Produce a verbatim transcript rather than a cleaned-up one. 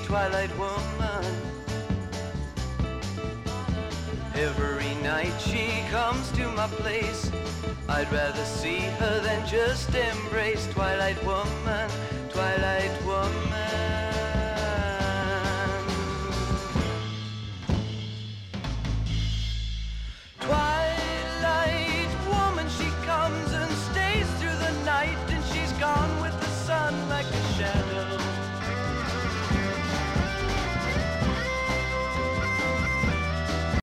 Twilight Woman. Every night she comes to my place. I'd rather see her than just embrace Twilight Woman, Twilight Woman.